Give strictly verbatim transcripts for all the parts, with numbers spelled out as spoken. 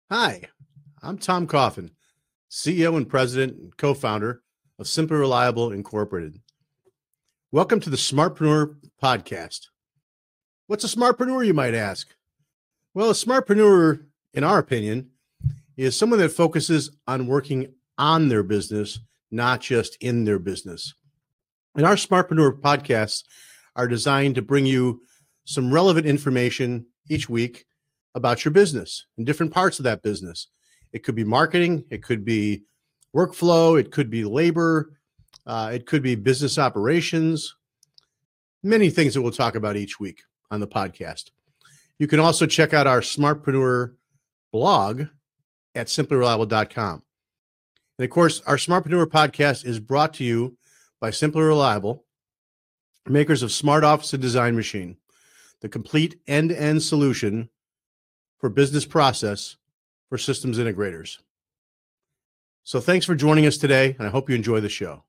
Hi, I'm Tom Coffin, C E O and President and co-founder of Simply Reliable Incorporated. Welcome to the Smartpreneur Podcast. What's a smartpreneur, you might ask? Well, a smartpreneur, in our opinion, is someone that focuses on working on their business, not just in their business. And our Smartpreneur podcasts are designed to bring you some relevant information each week about your business and different parts of that business. It could be marketing, it could be workflow, it could be labor, uh, it could be business operations, many things that we'll talk about each week on the podcast. You can also check out our Smartpreneur blog at simply reliable dot com. And of course, our Smartpreneur podcast is brought to you by Simply Reliable, makers of Smart Office and Design Machine, the complete end-to-end solution for business process for systems integrators. So thanks for joining us today, and I hope you enjoy the show.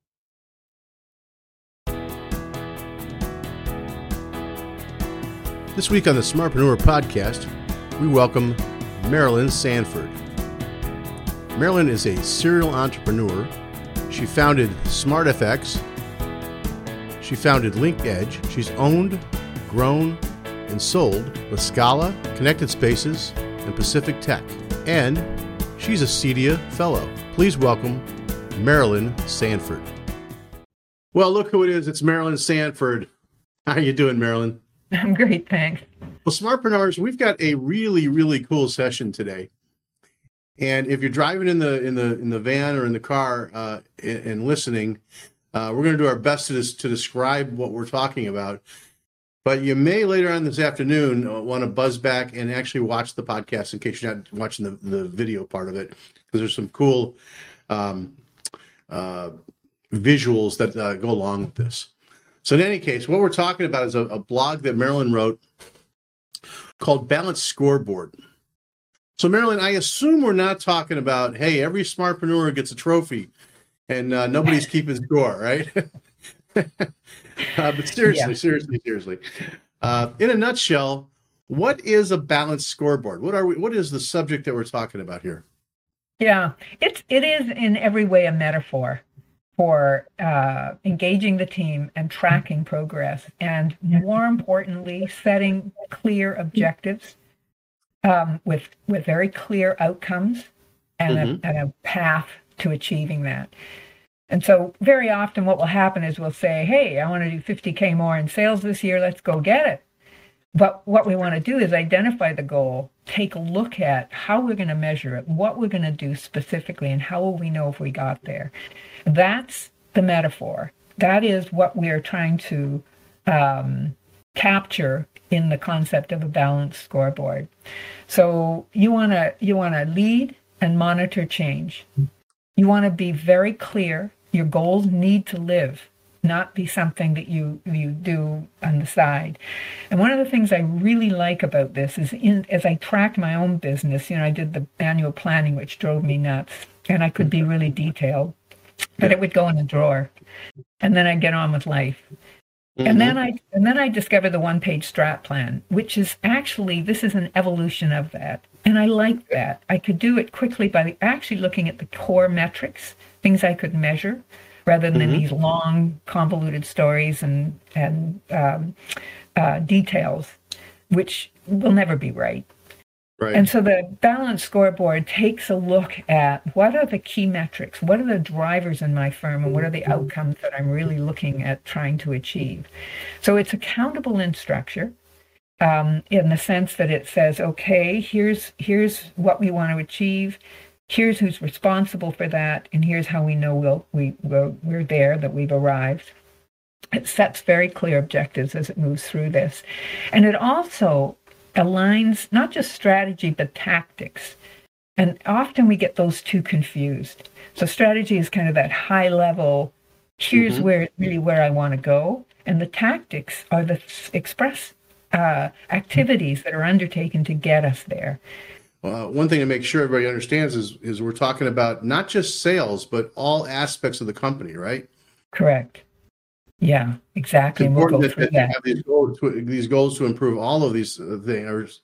This week on the Smartpreneur podcast, we welcome Marilyn Sanford. Marilyn is a serial entrepreneur. She founded SmartFX. She founded LinkEdge. She's owned, grown, and sold La Scala, Connected Spaces, and Pacific Tech. And she's a CEDIA Fellow. Please welcome Marilyn Sanford. Well, look who it is. It's Marilyn Sanford. How are you doing, Marilyn? I'm great, thanks. Well, Smartpreneurs, we've got a really, really cool session today. And if you're driving in the in the in the van or in the car uh, and, and listening, uh, we're going to do our best to to describe what we're talking about. But you may later on this afternoon uh, want to buzz back and actually watch the podcast in case you're not watching the, the video part of it, because there's some cool um, uh, visuals that uh, go along with this. So in any case, what we're talking about is a, a blog that Marilyn wrote called Balanced Scoreboard. So Marilyn, I assume we're not talking about, hey, every smartpreneur gets a trophy and uh, nobody's keeping score, right? Uh, but seriously, yeah. seriously, seriously. Uh, in a nutshell, what is a balanced scoreboard? What are we? What is the subject that we're talking about here? Yeah, it's it is in every way a metaphor for uh, engaging the team and tracking progress, and more importantly, setting clear objectives um, with with very clear outcomes and, mm-hmm. a, and a path to achieving that. And so very often what will happen is we'll say, hey, I want to do fifty K more in sales this year. Let's go get it. But what we want to do is identify the goal, take a look at how we're going to measure it, what we're going to do specifically, and how will we know if we got there. That's the metaphor. That is what we're trying to um, capture in the concept of a balanced scoreboard. So you want to you want to lead and monitor change. You want to be very clear. Your goals need to live, not be something that you, you do on the side. And one of the things I really like about this is in, as I tracked my own business, you know, I did the annual planning, which drove me nuts, and I could be really detailed, but it would go in a drawer. And then I'd get on with life. Mm-hmm. And then I and then I discovered the one-page strat plan, which is actually, this is an evolution of that. And I like that. I could do it quickly by actually looking at the core metrics, things I could measure, rather than mm-hmm. these long, convoluted stories and, and um, uh, details, which will never be right. Right. And so the balanced scoreboard takes a look at what are the key metrics, what are the drivers in my firm, and what are the outcomes that I'm really looking at trying to achieve. So it's accountable in structure. Um, in the sense that it says, okay, here's here's what we want to achieve, here's who's responsible for that, and here's how we know we'll, we, we're, we're there, that we've arrived. It sets very clear objectives as it moves through this. And it also aligns not just strategy, but tactics. And often we get those two confused. So strategy is kind of that high level, here's mm-hmm. where really where I want to go. And the tactics are the express Uh, activities that are undertaken to get us there. Well, one thing to make sure everybody understands is, is we're talking about not just sales, but all aspects of the company, right? Correct. Yeah, exactly. It's and we'll important go that, through that that. you have these goals, to, these goals to improve all of these uh, things,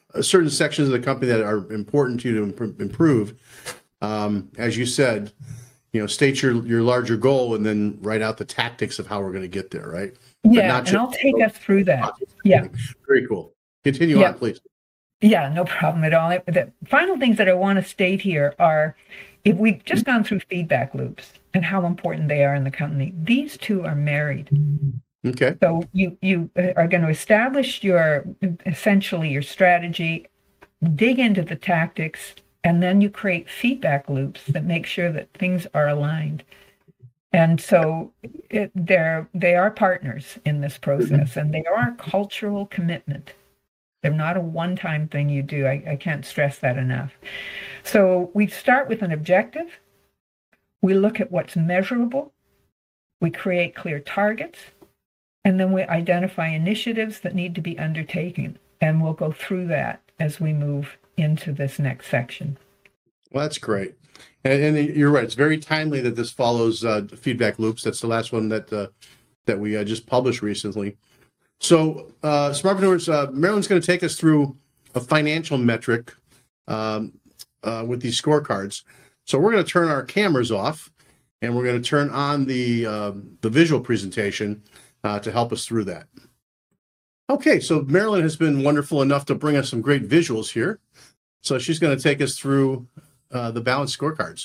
uh, certain sections of the company that are important to you to imp- improve. Um, as you said, you know, state your your larger goal and then write out the tactics of how we're going to get there, right? Yeah, not and I'll take us through that. Yeah. Very cool. Continue yeah. on, please. Yeah, no problem at all. The final things that I want to state here are, if we've just gone through feedback loops and how important they are in the company, these two are married. Okay. So you you are going to establish your, essentially your strategy, dig into the tactics, and then you create feedback loops that make sure that things are aligned. And so it, they're they are partners in this process, and they are a cultural commitment. They're not a one-time thing you do. I, I can't stress that enough. So we start with an objective. We look at what's measurable. We create clear targets. And then we identify initiatives that need to be undertaken. And we'll go through that as we move into this next section. Well, that's great. And, and you're right. It's very timely that this follows uh, feedback loops. That's the last one that uh, that we uh, just published recently. So, uh, Smartpreneurs, uh, Marilyn's going to take us through a financial metric um, uh, with these scorecards. So we're going to turn our cameras off, and we're going to turn on the uh, the visual presentation uh, to help us through that. Okay, so Marilyn has been wonderful enough to bring us some great visuals here. So she's going to take us through uh, the balanced scorecards.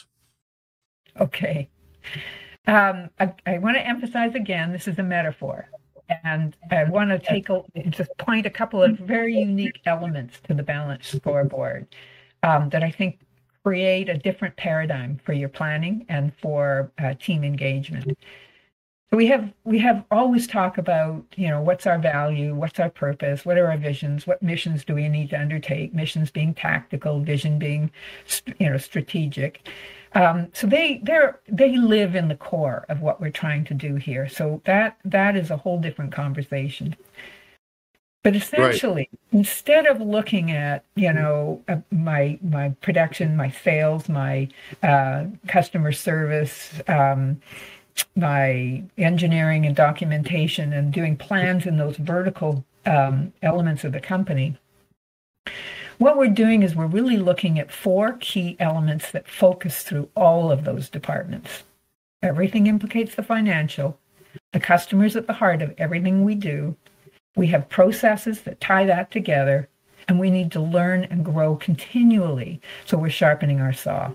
Okay. Um, I, I want to emphasize again, this is a metaphor. And I want to take a, just point a couple of very unique elements to the balanced scoreboard um, that I think create a different paradigm for your planning and for uh, team engagement. So we have we have always talk about, you know, what's our value, what's our purpose, what are our visions, what missions do we need to undertake? Missions being tactical, vision being, you know, strategic. Um, so they they're they live in the core of what we're trying to do here. So that that is a whole different conversation. But essentially, right. Instead of looking at, you know, uh, my my production, my sales, my uh, customer service, um, my engineering and documentation, and doing plans in those vertical um, elements of the company, what we're doing is we're really looking at four key elements that focus through all of those departments. Everything implicates the financial. The customer's at the heart of everything we do. We have processes that tie that together, and we need to learn and grow continually. So we're sharpening our saw.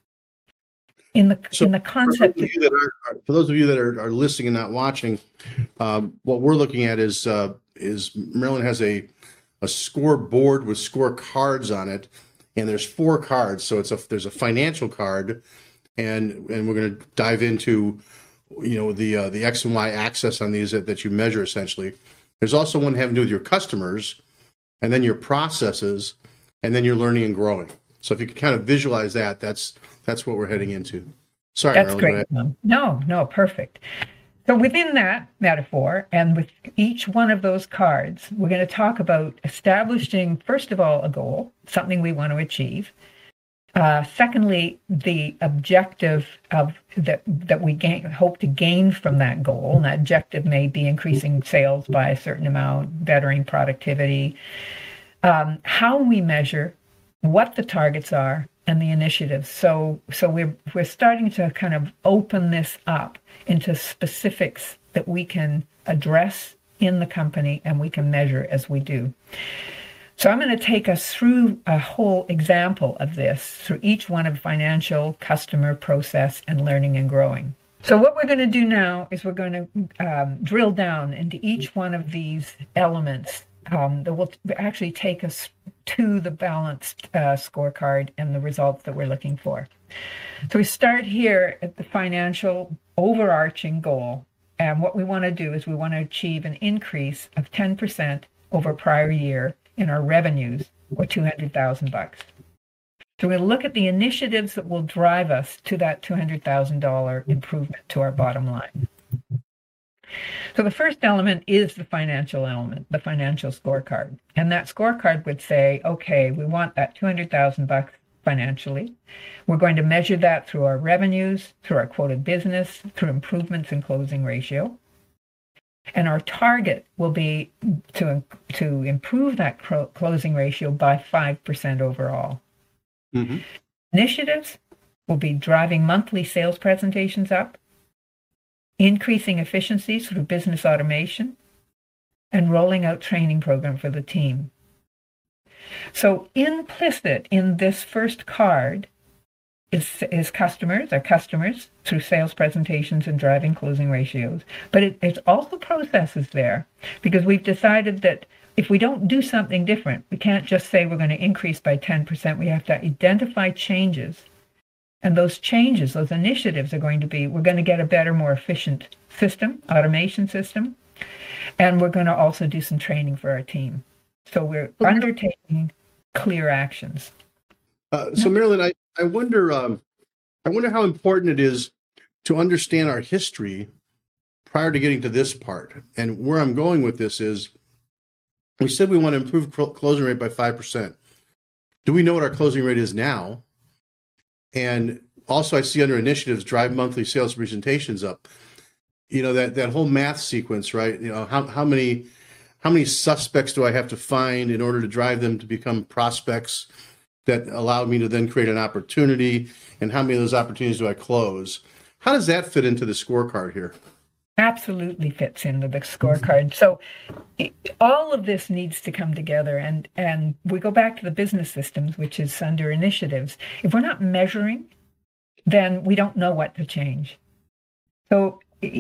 In the so in the concept, for those of you that are, for those of you that are, are listening and not watching, um, what we're looking at is uh, is Marilyn has a a scoreboard with score cards on it, and there's four cards. So it's a there's a financial card, and and we're going to dive into, you know, the uh, the X and Y axis on these that, that you measure essentially. There's also one having to do with your customers, and then your processes, and then your learning and growing. So if you can kind of visualize that, that's that's what we're heading into. Sorry, that's Marilyn, great. No, no, perfect. So within that metaphor, and with each one of those cards, we're going to talk about establishing, first of all, a goal, something we want to achieve. Uh, secondly, the objective of that that we gain, hope to gain from that goal. And that objective may be increasing sales by a certain amount, bettering productivity. Um, how we measure, what the targets are, and the initiatives. So, so we're we're starting to kind of open this up into specifics that we can address in the company and we can measure as we do. So I'm going to take us through a whole example of this through each one of financial, customer, process, and learning and growing. So what we're going to do now is we're going to um, drill down into each one of these elements um, that will actually take us to the balanced uh, scorecard and the results that we're looking for. So we start here at the financial overarching goal. And what we want to do is we want to achieve an increase of ten percent over prior year in our revenues, or two hundred thousand bucks. So we're going to look at the initiatives that will drive us to that two hundred thousand dollars improvement to our bottom line. So the first element is the financial element, the financial scorecard. And that scorecard would say, okay, we want that two hundred thousand bucks financially. We're going to measure that through our revenues, through our quoted business, through improvements in closing ratio. And our target will be to, to improve that closing ratio by five percent overall. Mm-hmm. Initiatives will be driving monthly sales presentations up, increasing efficiencies through business automation, and rolling out training program for the team. So implicit in this first card is, is customers, our customers, through sales presentations and driving closing ratios. But it, it's also processes there, because we've decided that if we don't do something different, we can't just say we're going to increase by ten percent. We have to identify changes. And those changes, those initiatives are going to be, we're going to get a better, more efficient system, automation system. And we're going to also do some training for our team. So we're undertaking clear actions. Uh, so Marilyn, I, I wonder, um, I wonder how important it is to understand our history prior to getting to this part. And where I'm going with this is, we said we want to improve cl- closing rate by five percent. Do we know what our closing rate is now? And also I see under initiatives, drive monthly sales presentations up. You know, that, that whole math sequence, right? You know, how, how many, how many suspects do I have to find in order to drive them to become prospects that allow me to then create an opportunity? And how many of those opportunities do I close? How does that fit into the scorecard here? Absolutely fits into the scorecard. So it, all of this needs to come together. And, and we go back to the business systems, which is under initiatives. If we're not measuring, then we don't know what to change. So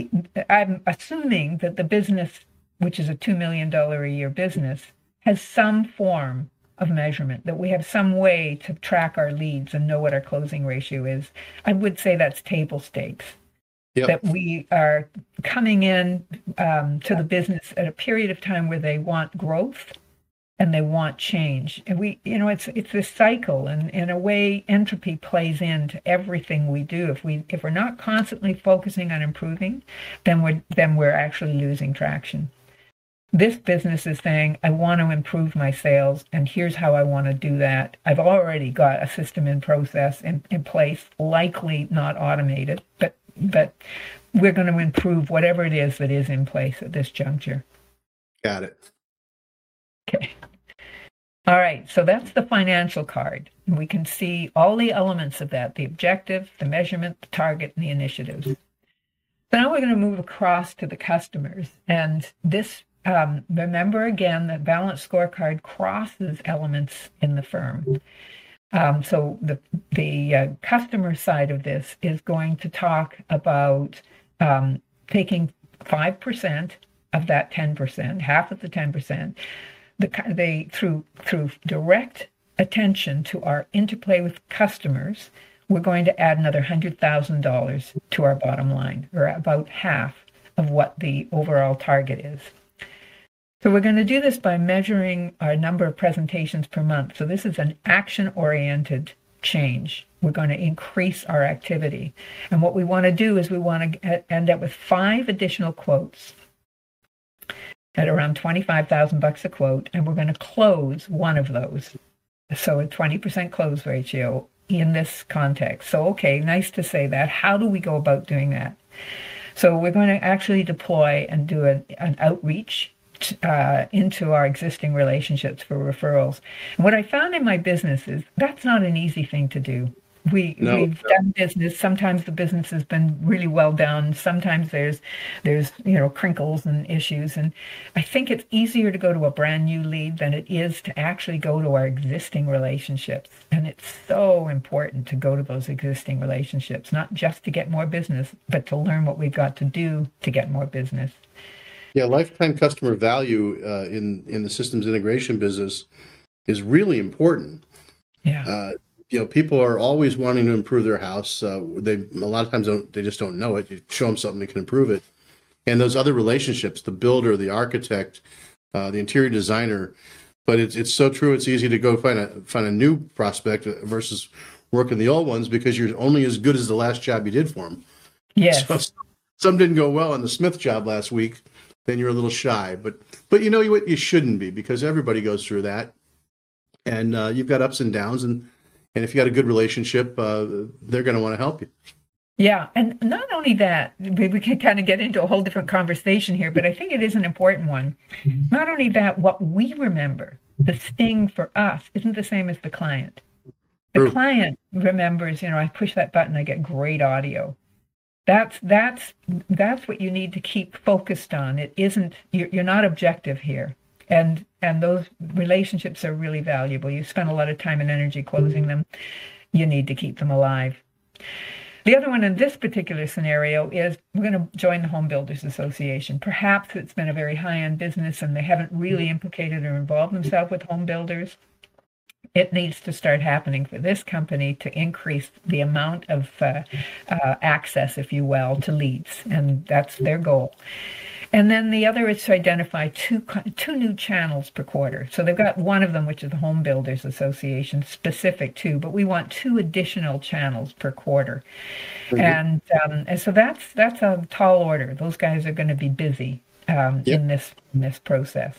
I'm assuming that the business, which is a two million dollars a year business, has some form of measurement, that we have some way to track our leads and know what our closing ratio is. I would say that's table stakes. Yep. That we are coming in um, to the business at a period of time where they want growth and they want change. And we, you know, it's it's this cycle, and in a way, entropy plays into everything we do. If we if we're not constantly focusing on improving, then we're then we're actually losing traction. This business is saying, I want to improve my sales, and here's how I want to do that. I've already got a system in process in, in place, likely not automated, but but we're going to improve whatever it is that is in place at this juncture. Got it. Okay. All right. So that's the financial card. We can see all the elements of that, the objective, the measurement, the target, and the initiatives. So now we're going to move across to the customers. And this, um, remember again, the balanced scorecard crosses elements in the firm. Um, so the the uh, customer side of this is going to talk about um, taking five percent of that ten percent, half of the ten percent, the, they through through direct attention to our interplay with customers, we're going to add another one hundred thousand dollars to our bottom line, or about half of what the overall target is. So we're going to do this by measuring our number of presentations per month. So this is an action-oriented change. We're going to increase our activity. And what we want to do is we want to end up with five additional quotes at around twenty-five thousand bucks a quote, and we're going to close one of those. So a twenty percent close ratio in this context. So, okay, nice to say that. How do we go about doing that? So we're going to actually deploy and do a, an outreach Uh, into our existing relationships for referrals. And what I found in my business is that's not an easy thing to do. We, no, we've no. done business. Sometimes the business has been really well done. Sometimes there's, there's you know, crinkles and issues. And I think it's easier to go to a brand new lead than it is to actually go to our existing relationships. And it's so important to go to those existing relationships, not just to get more business, but to learn what we've got to do to get more business. Yeah, lifetime customer value uh, in in the systems integration business is really important. Yeah, uh, you know, people are always wanting to improve their house. Uh, they a lot of times don't, they just don't know it. You show them something that can improve it, and those other relationships, the builder, the architect, uh, the interior designer. But it's it's so true. It's easy to go find a find a new prospect versus working the old ones, because you're only as good as the last job you did for them. Yes. So, some didn't go well on the Smith job last week. Then you're a little shy, but but you know what, you shouldn't be, because everybody goes through that, and uh, you've got ups and downs, and and if you got a good relationship, uh, they're going to want to help you. Yeah, and not only that, we, we can kind of get into a whole different conversation here, but I think it is an important one. Not only that, what we remember, the sting for us, isn't the same as the client. The True. client remembers, you know, I push that button, I get great audio. That's that's that's what you need to keep focused on. It isn't you're, you're not objective here, and and those relationships are really valuable. You spend a lot of time and energy closing them. You need to keep them alive. The other one in this particular scenario is we're going to join the Home Builders Association. Perhaps it's been a very high-end business and they haven't really implicated or involved themselves with home builders. It needs to start happening for this company to increase the amount of uh, uh, access, if you will, to leads, and that's their goal. And then the other is to identify two two new channels per quarter. So they've got one of them, which is the Home Builders Association, specific to, but we want two additional channels per quarter. Mm-hmm. And, um, and so that's that's a tall order. Those guys are going to be busy um, yep. in this in this process.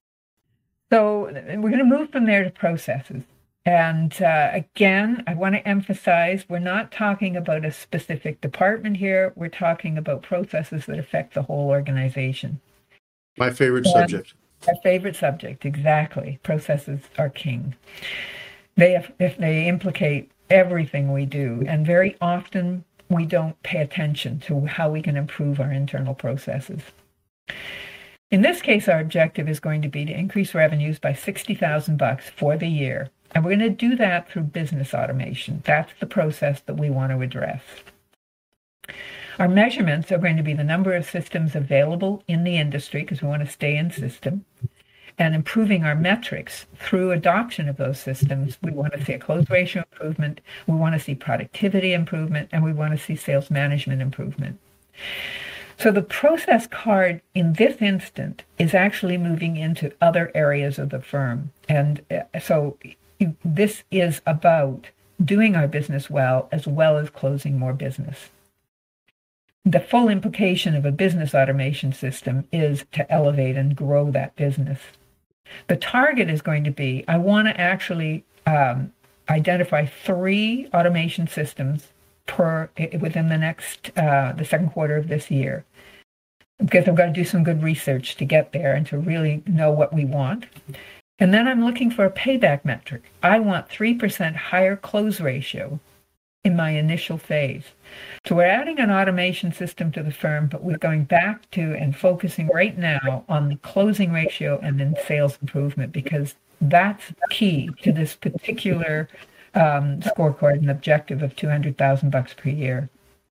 So we're going to move from there to processes. And uh, again, I want to emphasize, we're not talking about a specific department here. We're talking about processes that affect the whole organization. My favorite and subject. Our favorite subject, exactly. Processes are king. They, if, if they implicate everything we do, and very often we don't pay attention to how we can improve our internal processes. In this case, our objective is going to be to increase revenues by sixty thousand bucks for the year. And we're going to do that through business automation. That's the process that we want to address. Our measurements are going to be the number of systems available in the industry, because we want to stay in system, and improving our metrics through adoption of those systems. We want to see a close ratio improvement, we want to see productivity improvement, and we want to see sales management improvement. So the process card in this instant is actually moving into other areas of the firm. And so this is about doing our business well, as well as closing more business. The full implication of a business automation system is to elevate and grow that business. The target is going to be, I want to actually um, identify three automation systems per within the next, uh, the second quarter of this year. Because I've got to do some good research to get there and to really know what we want. And then I'm looking for a payback metric. I want three percent higher close ratio in my initial phase. So we're adding an automation system to the firm, but we're going back to and focusing right now on the closing ratio and then sales improvement, because that's key to this particular um, scorecard and objective of two hundred thousand bucks per year.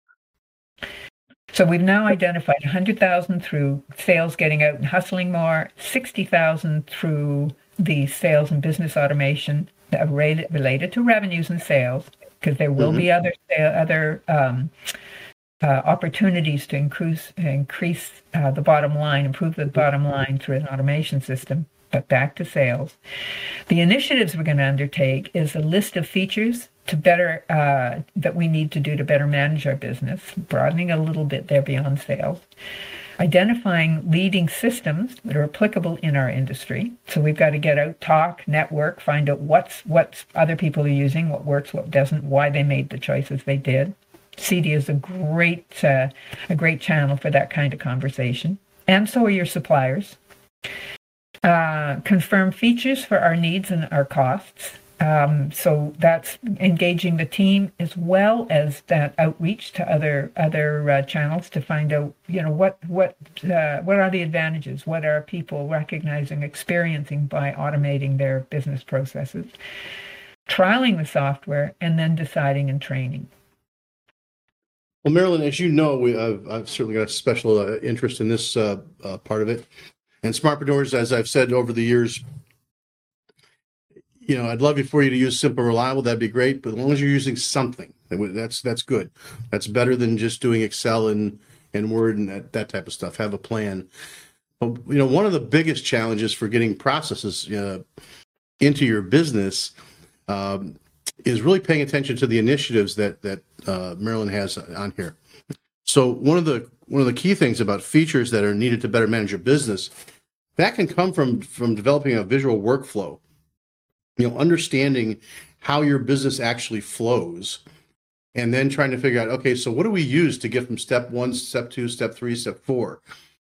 So we've now identified one hundred thousand through sales getting out and hustling more, sixty thousand through the sales and business automation that are related, related to revenues and sales, because there will mm-hmm. be other other um, uh, opportunities to increase increase uh, the bottom line, improve the bottom line through an automation system. But back to sales. The initiatives we're going to undertake is a list of features to better uh, that we need to do to better manage our business, broadening a little bit there beyond sales. Identifying leading systems that are applicable in our industry. So we've got to get out, talk, network, find out what's what other people are using, what works, what doesn't, why they made the choices they did. C D is a great uh, a great channel for that kind of conversation, and so are your suppliers. Uh, confirm features for our needs and our costs. Um, so that's engaging the team, as well as that outreach to other other uh, channels to find out, you know, what what uh, what are the advantages? What are people recognizing, experiencing by automating their business processes? Trialing the software, and then deciding and training. Well, Marilyn, as you know, we, I've, I've certainly got a special uh, interest in this uh, uh, part of it. And Smartpreneurs, as I've said over the years, you know, I'd love for you to use Simple Reliable. That'd be great. But as long as you're using something, that's that's good. That's better than just doing Excel and, and Word and that, that type of stuff. Have a plan. But, you know, one of the biggest challenges for getting processes uh, into your business um, is really paying attention to the initiatives that that uh, Marilyn has on here. So one of the one of the key things about features that are needed to better manage your business, that can come from from developing a visual workflow. You know, understanding how your business actually flows and then trying to figure out, okay, so what do we use to get from step one, step two, step three, step four?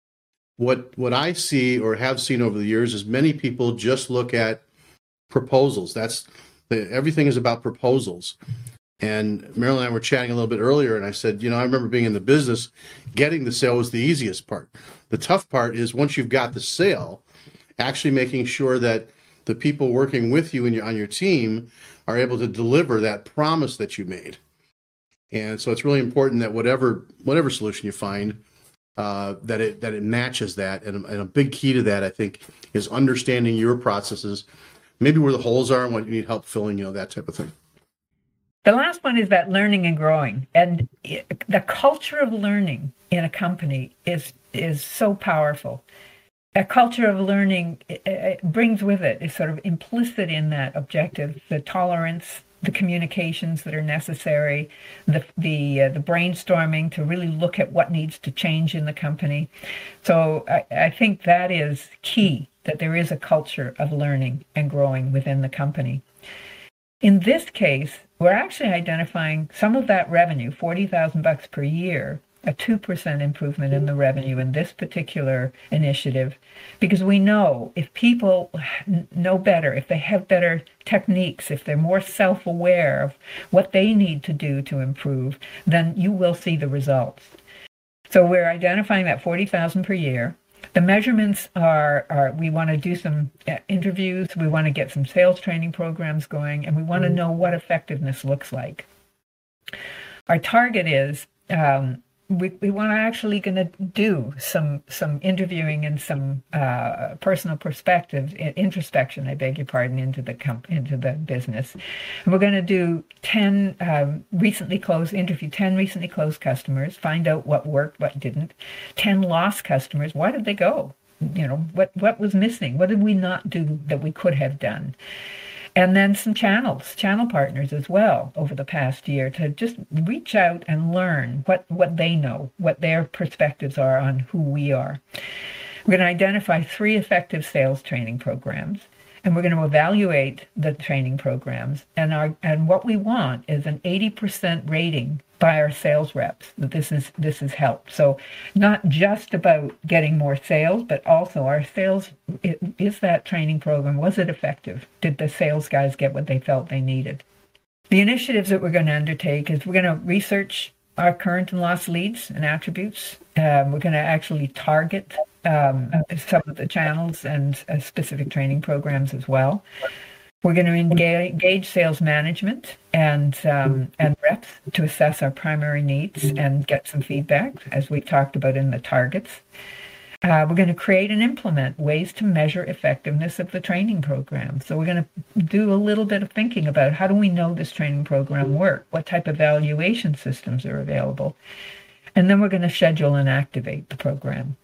What what I see or have seen over the years is many people just look at proposals. That's the, everything is about proposals. And Marilyn and I were chatting a little bit earlier, and I said, you know, I remember being in the business, getting the sale was the easiest part. The tough part is once you've got the sale, actually making sure that the people working with you and your, on your team are able to deliver that promise that you made. And so it's really important that whatever whatever solution you find, uh, that it that it matches that. And, and a big key to that, I think, is understanding your processes, maybe where the holes are and what you need help filling, you know, that type of thing. The last one is that learning and growing, and it, the culture of learning in a company is is so powerful. A culture of learning it, it brings with it is sort of implicit in that objective, the tolerance, the communications that are necessary, the the uh, the brainstorming to really look at what needs to change in the company. So I, I think that is key, that there is a culture of learning and growing within the company. In this case, we're actually identifying some of that revenue, forty thousand bucks per year, a two percent improvement in the revenue in this particular initiative, because we know if people know better, if they have better techniques, if they're more self-aware of what they need to do to improve, then you will see the results. So we're identifying that forty thousand per year. The measurements are, are we want to do some interviews, we want to get some sales training programs going, and we want to know what effectiveness looks like. Our target is um, we, we want to actually going to do some some interviewing and some uh, personal perspective, introspection, I beg your pardon, into the comp- into the business. And we're going to do ten um, recently closed, interview ten recently closed customers, find out what worked, what didn't. ten lost customers, why did they go? You know, what, what was missing? What did we not do that we could have done? And then some channels, channel partners as well over the past year to just reach out and learn what, what they know, what their perspectives are on who we are. We're going to identify three effective sales training programs, and we're going to evaluate the training programs. And our and what we want is an eighty percent rating by our sales reps that this is this has helped. So not just about getting more sales, but also our sales, is that training program, was it effective? Did the sales guys get what they felt they needed? The initiatives that we're going to undertake is we're going to research our current and lost leads and attributes. Um, we're going to actually target um, some of the channels and uh, specific training programs as well. We're going to engage, engage sales management and um, and reps to assess our primary needs and get some feedback, as we talked about in the targets. Uh, we're going to create and implement ways to measure effectiveness of the training program. So we're going to do a little bit of thinking about how do we know this training program works? What type of evaluation systems are available? And then we're going to schedule and activate the program.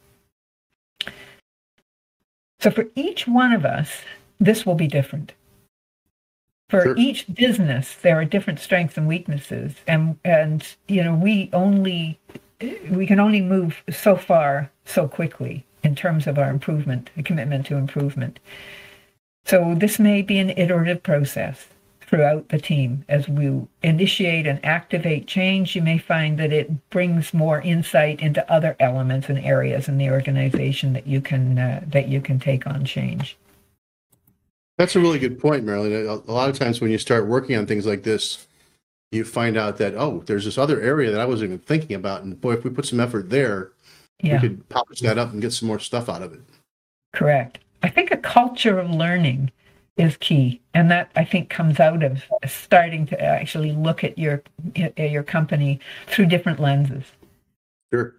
So for each one of us, this will be different. For sure. Each business, there are different strengths and weaknesses, and and you know we only we can only move so far so quickly in terms of our improvement, the commitment to improvement. So this may be an iterative process throughout the team. As we initiate and activate change, you may find that it brings more insight into other elements and areas in the organization that you can uh, that you can take on change. That's a really good point, Marilyn. A lot of times when you start working on things like this, you find out that, oh, there's this other area that I wasn't even thinking about. And boy, if we put some effort there, yeah. we could polish that up and get some more stuff out of it. Correct. I think a culture of learning is key. And that, I think, comes out of starting to actually look at your your company through different lenses. Sure.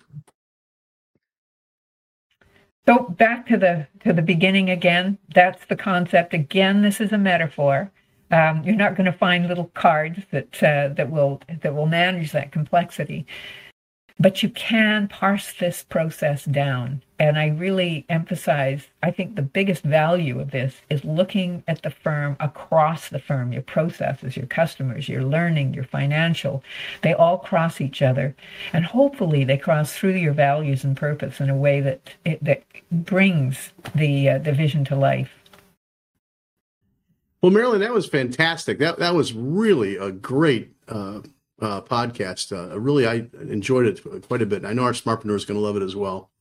So back to the to the beginning again. That's the concept. Again, this is a metaphor. Um, you're not going to find little cards that uh, that will that will manage that complexity, but you can parse this process down. And I really emphasize, I think the biggest value of this is looking at the firm across the firm, your processes, your customers, your learning, your financial. They all cross each other. And hopefully they cross through your values and purpose in a way that it, that brings the uh, the vision to life. Well, Marilyn, that was fantastic. That that was really a great uh, uh, podcast. Uh, really, I enjoyed it quite a bit. I know our Smartpreneur is going to love it as well.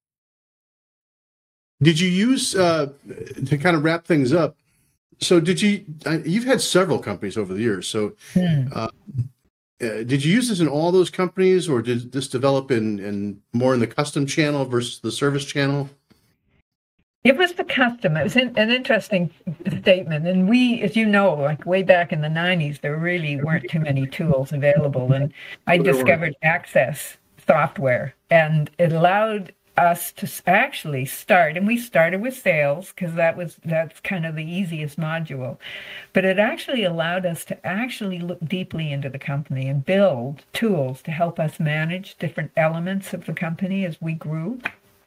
Did you use, uh, to kind of wrap things up, so did you, uh, you've had several companies over the years, so Hmm. uh, uh, did you use this in all those companies, or did this develop in, in more in the custom channel versus the service channel? It was the custom. It was an, an interesting statement. And we, as you know, like way back in the nineties, there really weren't too many tools available. And I There discovered Access software, and it allowed us to s- actually start. And we started with sales because that was that's kind of the easiest module. But it actually allowed us to actually look deeply into the company and build tools to help us manage different elements of the company as we grew.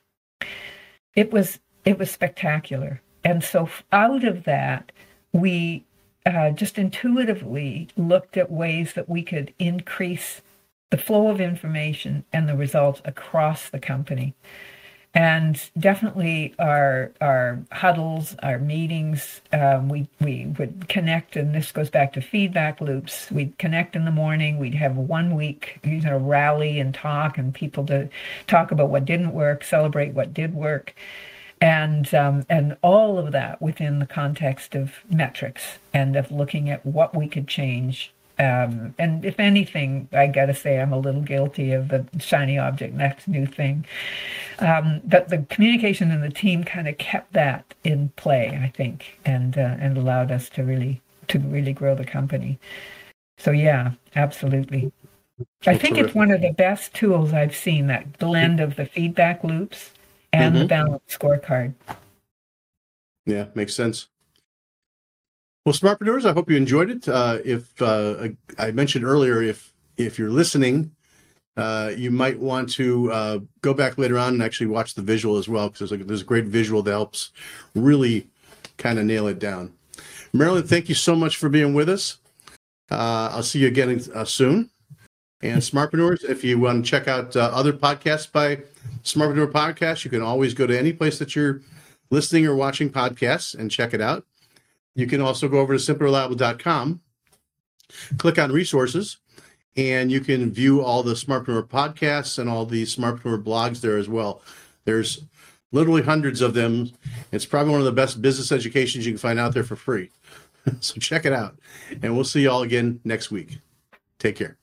It was it was spectacular. And so f- out of that, we uh, just intuitively looked at ways that we could increase the flow of information and the results across the company. And definitely our our huddles, our meetings, um, we we would connect, and this goes back to feedback loops. We'd connect in the morning. We'd have one week, you know, rally and talk, and people to talk about what didn't work, celebrate what did work, and um, and all of that within the context of metrics and of looking at what we could change. Um, and if anything, I got to say I'm a little guilty of the shiny object, next new thing. Um, but the communication in the team kind of kept that in play, I think, and uh, and allowed us to really to really grow the company. So yeah, absolutely. I Well, think it's terrific. one of the best tools I've seen, that blend of the feedback loops and the Mm-hmm. balanced scorecard. Yeah, makes sense. Well, Smartpreneurs, I hope you enjoyed it. Uh, if uh, I mentioned earlier, if if you're listening, uh, you might want to uh, go back later on and actually watch the visual as well, because there's, like, there's a great visual that helps really kind of nail it down. Marilyn, thank you so much for being with us. Uh, I'll see you again uh, soon. And Smartpreneurs, if you want to check out uh, other podcasts by Smartpreneur Podcast, you can always go to any place that you're listening or watching podcasts and check it out. You can also go over to simple reliable dot com, click on resources, and you can view all the Smartpreneur podcasts and all the Smartpreneur blogs there as well. There's literally hundreds of them. It's probably one of the best business educations you can find out there for free. So check it out. And we'll see you all again next week. Take care.